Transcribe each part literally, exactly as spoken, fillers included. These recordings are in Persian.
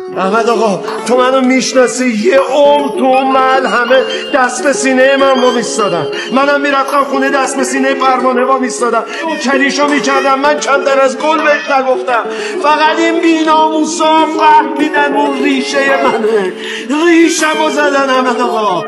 احمد آقا تو منو میشناسی، یه عمر تو من همه دست به سینه من با میستادم، منم میرفتم خونه دست به سینه پروانه با میستادم، کلیشو میکردم، من کمتر از گل بهش نگفتم، فقط این بی‌ناموسا فهمیدن اون ریشه منه، ریشمو زدن. احمد آقا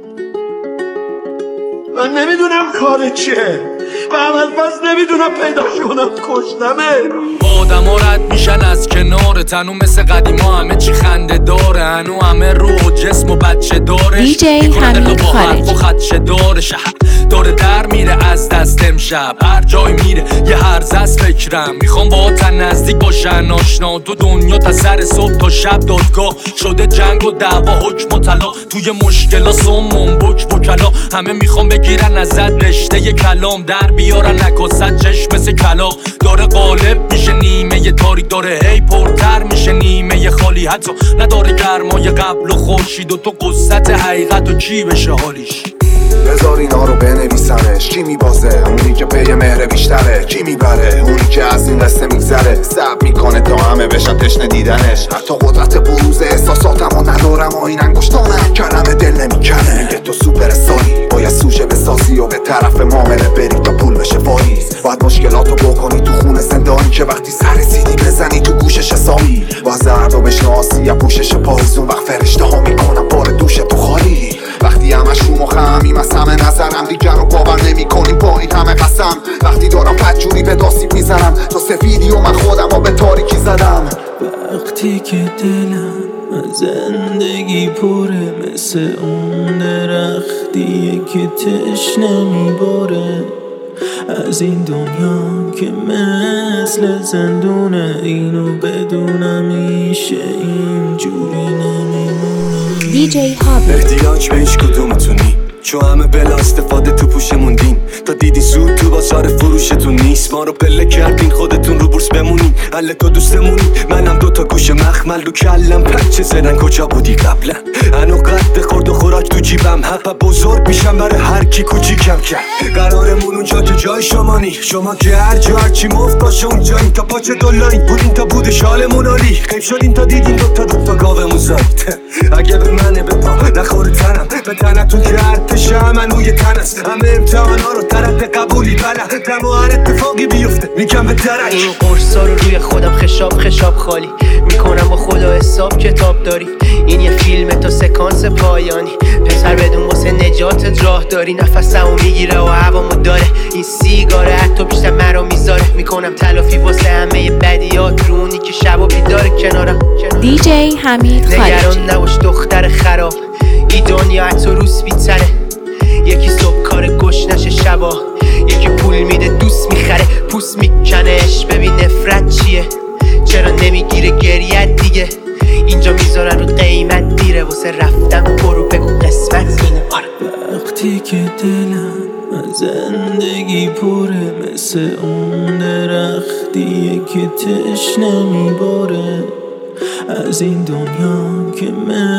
من نمیدونم کار چیه، و اول پس نمیدونم پیداش کنم، کشتمه. آدم ها رد میشن از کنار تنو، مثل قدیما همه چی خنده داره، هنو همه روح و جسم و بچه داره، دی جی حمید خارجی و خدشه داره، شهر داره در میره از دست امشب، هر جای میره یه هرز از فکرم، میخوام با تن نزدیک باشن آشنا، تو دنیا تا سر صبح تا شب دادگاه شده، جنگ و دعوا حکم و طلا، توی مشکلا سمون بک بکلا، همه میخوام بگیرن ازت رشته ی کلام، در بیارن نکاست چشم مثل کلا، داره غالب میشه نیمه ی تاریک، داره هی پرتر میشه نیمه ی خالی، حتی نداره گرمای قبل و خورشید و تو قصت حقیقت و چی بشه حالیش. بذار اینا رو بنویسمش، کی میبازه همونی که پی مهره بیشتره، کی میبره اونی که از این قصه میگذره، سب میکنه تا همه بشن تشنه دیدنش، حتی قدرت بروز احساساتمو ندارم و این انگشتانم کلمه دل نمیکنه، میگه تو سوپر استاری باید سوژه بسازی و به طرف معامله بری تا پول بشه واریز، باید مشکلاتو بکنی تو خونه زندانی که وقتی سر سیدی بزنی تو گوشش حسابی، باید زردو بشناسی یا پوشش پاییزون، وقت فرشته ها میکنم بار دوش تو خالی، وقتی همش رو مخمیم از همه نظرم، دیگر رو باور نمی کنیم با این همه قسم، وقتی دارم بدجوری به داستیب میزنم تا سفیدی و من خودم رو به تاریکی زدم، وقتی که دلم از زندگی پره، مثل اون درختیه که تشنه میباره، از این دنیا که مثل زندونه، اینو بدونم میشه اینجوری نمیمونه. دی جی هابی احتیاج به هیچ کدومتونی، چون همه بلا استفاده تو پوشمون دین، تا دیدی زود تو بازار فروشتون نیست، ما رو پله کردین خودتون رو بورس بمونین، حل تو دوستمونی، منم دوتا گوش مخمل رو کلم، پچه زدن کجا بودی قبلا، هنو قد خورد و خوراک تو جیبم، حقا بزرگ میشم برای هر کی کوچیکم کرد، قرارمون اونجا که جای شمانی، شما که هر جا هرچی مفت باشه اونجا، این تا پاچه دولایی بودین تا بود شالمون عالی، خیب شدین تا دیدین دوتا دوتا گاومون زایید، اگه به منه به پا نخوره تنم، به تنتون که ارتشم من روی تن است، همه امتحانا رو طرف قبولی بله، دم و هر اتفاقی بیفته میگم به درک، اون قرصا رو روی خودم خشاب خشاب خالی میکنم، با خدا حساب کتاب داری، این یه فیلم تا سکانس پایانی، پسر بدون واسه نجاتت راه داری، نفسمو میگیره و هوامو داره، این سیگاره حتی بیشتر مرا میذاره، میکنم تلافی واسه همه بدیات رو اونی که شب و بیداره کنارم. دی جی حمید خارجی نگران نباش دختر خراب، این دنیا حتی روز بیتره، یکی صبح کار گوش نشه شبا، یکی پول میده دوست میخره، پوست میکنش ببین نفرت چیه، چرا نمیگیره گریت دیگه، اینجا میذارن رو قیمت دیره، واسه رفتم برو بگو قسمت اینه. وقتی که دلم از زندگی پره، مثل اون درختیه که تشنه میباره، از این دنیا که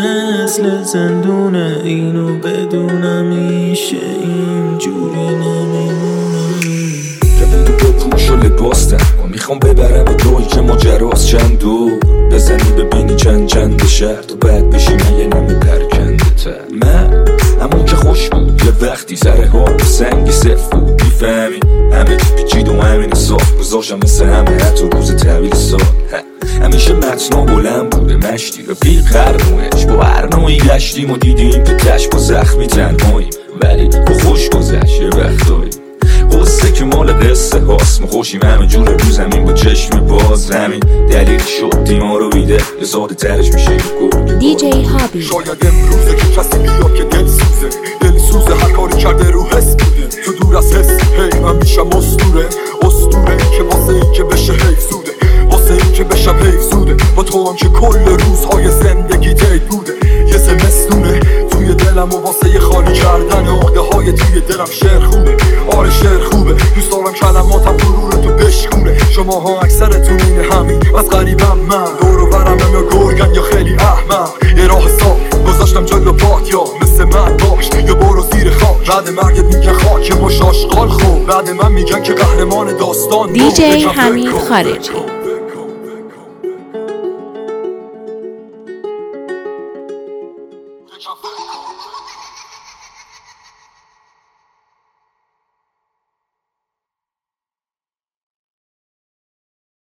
مثل زندونه، اینو بدونم میشه اینجوری نمیمونه، تو بپوش و لباس تن میخوام ببرم و دوی که ماجراست چند دو بزنی ببینی چند چند شرط و بعد بشی من یه نمی پرکنده تر، من همون که خوش بود یه وقتی سر ها سنگی صف بود، میفهمی همه پیچید و همین صاف گذاشم مثل همه حتی روز طویل سال، همیشه متنا بلند بوده مشتی رفیق قرنوش، با هر نوعی گشتیم و دیدیم که تش با زخمی تنهاییم، ولی با خوش گذشت یه وقتایی، قصه که مال قصه هاست، ما خوشیم همه جور رو زمین با چشم باز، همین دلیل شد دیما رو بیده یه ساده ترش میشه گفت دی جی هابی. شاید امروزه که کسی بیاد که دل سوزه، دل سوزه هر کاری کرده رو حس بوده، تو دور از حس هی من میشم اسطوره، اسطوره که واسه این که بشه حیف زوده، واسه این که بشم حیف زوده، با تو هم که کل روزهای زندگی تید بوده، یه زمستونه توی دلم و واسه یه خالی کردن عقده های توی دلم شعر خوبه، آره شعر خوبه، دوست دارم کلماتم غرور تو بشکونه، شما ها اکثرتون اینه همین، از غریبم من دور و برم یا گرگن یا خیلی احمق، یه راه صاف گذاشتم جلو پات، یا مثل من باش یا برو زیر خاک، بعد مرگت میگن خاک باش آشغال خوب، بعد من میگن که قهرمان داستان دی جی حمید خارجی. کجا فکر کن